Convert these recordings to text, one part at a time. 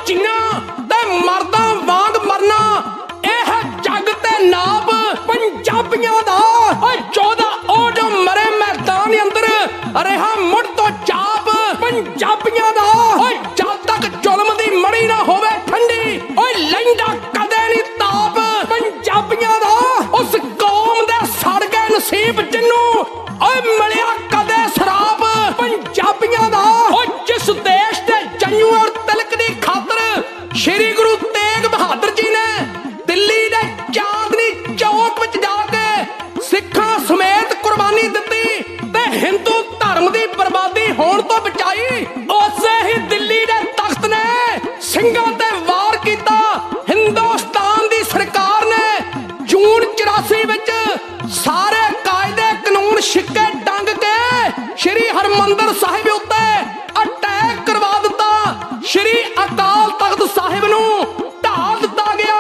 जीना ते मर्दां वांग मरना, यह जग ते नाप पंजाबियां दा। चौदा ओ जो मरे मैदान अंदर रहा मुड़ तो चाप पंजाबियां दा। जद तक जुल्म दी मड़ी ना होवे ठंडी, लैंदा कदे नहीं ताप पंजाबियां दा। उस कौम दे सड़ गए नसीब जिन्नू मिलिया कदे शराब पंजाबियां दा। जिस देश दे जंयू और तिलक दी खातर श्री गुरु तेग बहादुर जी ने दिल्ली दे चांदनी चौक विच जाके सिखां समेत कुर्बानी दित्ती ते हिंदू धर्म दी बर्बादी होण तो बचाई, उसे ही दिल्ली दे तख्त ने ਸਿੰਘਾਂ ते वार कीता। हिंदुस्तान दी सरकार ने जून 84 विच सारे कायदे कानून छिक्के टंग के श्री हरमंदर साहिब उत्ते अटैक करवा दिता। श्री अकाल तख्त साहिब नूं ढाल दिता गया।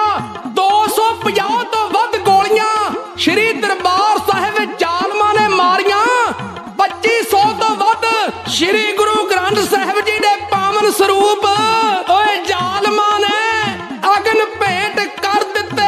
250 तो वध गोलियां श्री दरबार साहिब जालमां ने मारियां। 2500 तो वध श्री गुरु ग्रंथ साहिब जी दे पावन स्वरूप ओए जालमां ने अगन भेंट कर दिते।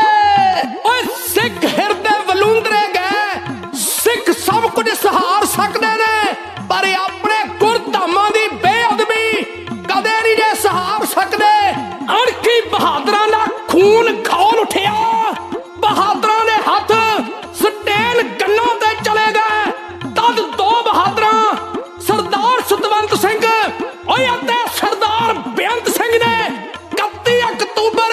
ओए सिख हिरदे वलूंदरे गए। सिख सब कुछ सहार सकते ने पर अपने गुरधामां दी बेअदबी कदे नहीं जे सहार सकते। अणखी बहादुरां दा खून खौल उठिया। बहादुरां दे हथ सटैन गन्नों ते चले गए। तद दो बहादुरां सरदार सतवंत सिंह ते सरदार बेअंत सिंह ने 31 अक्तूबर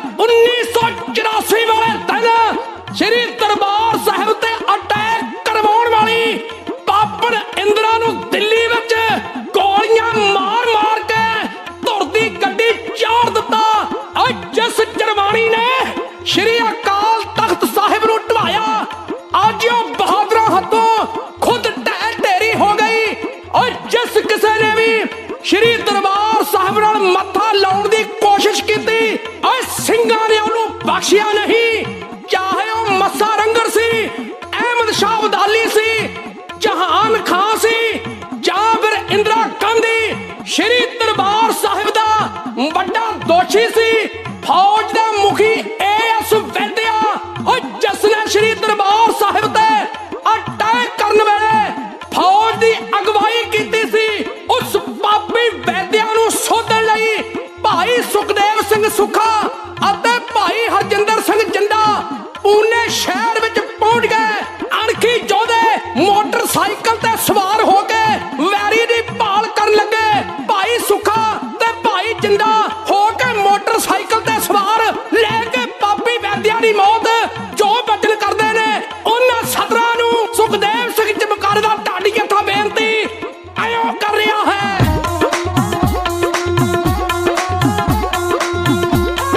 1984 वाले दिन श्री दरबार साहिब ते अटैक करवाउण वाली पापन इंदिरा नूं दिल्ली विच गोलियां मार मार के धुरदी गड्डी चाड़ दिता। जिस जरवानी ने श्री अकाल तख्त साहिब नूं ढवाया, अज ओह बहादुरां हत्थों खुद ढह ढेरी हो गई। और जिस किसी ने भी श्री दरबार साहिब नाल मत्था लाउण दी कोशिश कीती, ਸਿੰਘਾਂ ने उन्होंने बख्शिया नहीं। चाहे वह मस्सा रंगड़ सी, अहमद शाह अब्दाली सी, जहान खां सी, या फिर इंदिरा गांधी, श्री दरबार साहिब दा बड़ा दोषी सी फौज दा मुखी AS वैद्या। और जिसने श्री दरबार साहिब ते अटैक करने वेले फौज दी अगवाई कीती सी, उस पापी वैद्या नूं सोधण लई भाई सुखदेव सिंह सुखा ਅਤੇ ਭਾਈ ਹਰਜਿੰਦਰ ਸਿੰਘ ਜਿੰਦਾ ਪੂਨੇ ਸ਼ਹਿਰ ਵਿੱਚ ਪਹੁੰਚ ਗਏ। ਅਣਖੀ ਯੋਧੇ ਮੋਟਰਸਾਈਕਲ ਤੇ ਸਵਾਰ ਹੋ ਕੇ ਵੈਰੀ ਦੀ ਭਾਲ ਕਰਨ ਲੱਗੇ। ਭਾਈ ਸੁਖਾ ਤੇ ਭਾਈ ਜਿੰਦਾ ਹੋ ਕੇ ਮੋਟਰਸਾਈਕਲ ਤੇ ਸਵਾਰ ਲੈ ਕੇ ਪਾਪੀ ਵੈਦਿਆਂ ਦੀ ਮੌਤ ਜੋ ਬਚਨ ਕਰਦੇ ਨੇ ਉਹਨਾਂ ਸਦਰਾਂ ਨੂੰ ਸੁਖਦੇਵ ਸਿੰਘ ਚਮਕਾਰ ਦਾ ਢਾਡੀ ਹੱਥਾਂ ਬੇਨਤੀ ਆਇਓ ਕਰ ਰਿਹਾ ਹੈ।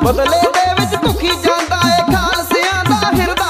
ਬਦਲੇ ਦੇ ਵਿੱਚ ਭੁੱਖੀ ਜਾਂਦਾ ਏ ਖਾਲਸਿਆਂ ਦਾ ਹਿਰਦਾ।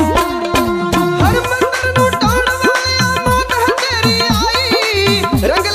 ਰੰਗ